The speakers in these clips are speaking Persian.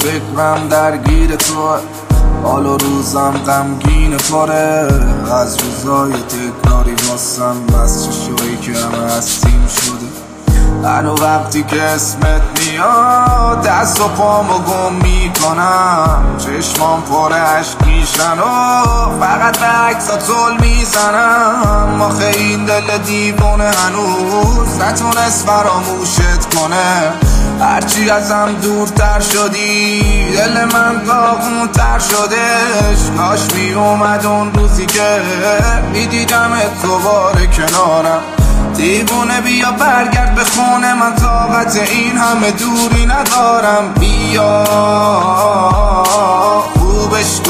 فکرم درگیر توه، حال و روزم غمگین پاره، از روزای تکراری واسم بس چشایی که همه هستیم شده. هر وقتی که اسمت میاد دست و پامو گم میکنم، چشمام پر عشق میشن و فقط به عکسا طول میزنم. آخه این دل دیوونه هنوز نتونست فراموشت کنه، هرچی ازم دورتر شدی دل من داغونتر شدش. کاش می اومد اون روزی که میدیدمت دوباره کنارم. دیوونه بیا برگرد به خونه، من طاقت این همه دوری ندارم. بیا خوبش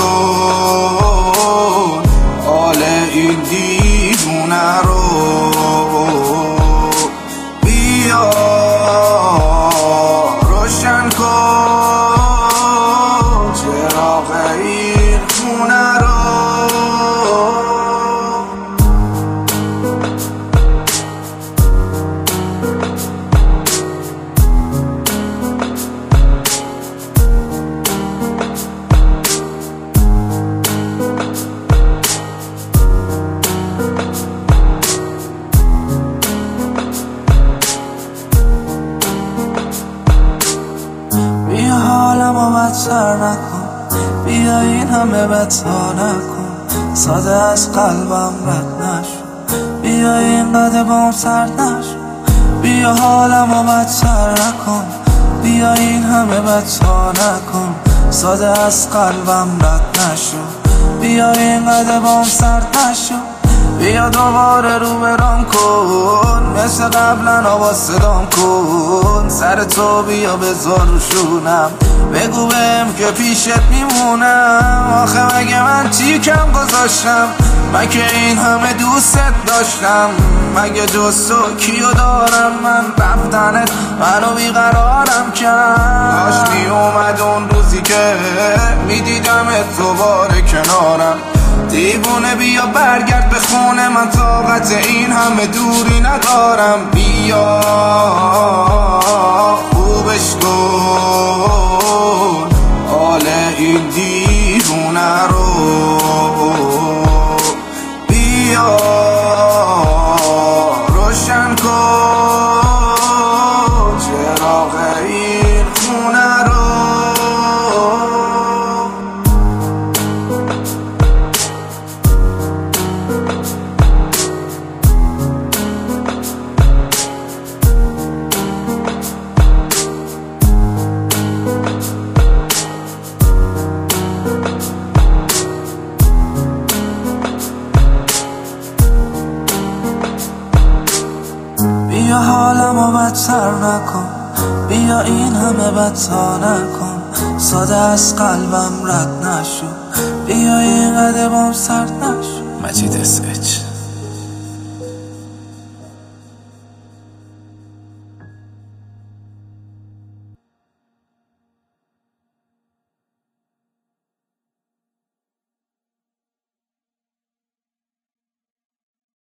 کن حال این دیوونه رو، بیا روشن کن چراغ این خونه رو. بیا حالمو بدتر نکن، بیا این همه بدتا نکن، ساده از قلبم رد نشو، بیا اینقدر بام سرد نشو. بیا حالمو بدتر نکن، بیا این همه بدتا نکن، ساده از قلبم رد نشو، بیا اینقدر بام سرد نشو. بیا دوباره رو برام کن، مثل قبلا آواز صدام کن، سر تو بیا بذار رو شونم، بگو بهم که پیشت میمونم. آخه مگه من چی کم گذاشتم، من که این همه دوستت داشتم، مگه دوستو کیو دارم من، رفتنت منو بیقرارم کرد. کاش می اومد اون روزی که میدیدمت دوباره کنارم. دیوونه بیا برگرد به خونه، من طاقت این همه دوری ندارم. بیا خوبش کن حال این دیوونه رو، بیا روشن کن چراغ این خونه رو. بیا حالمو بدتر نکن، بیا این همه بدتا نکن، ساده از قلبم رد نشو، بیا اینقدر بام سرد نشو. مجید SH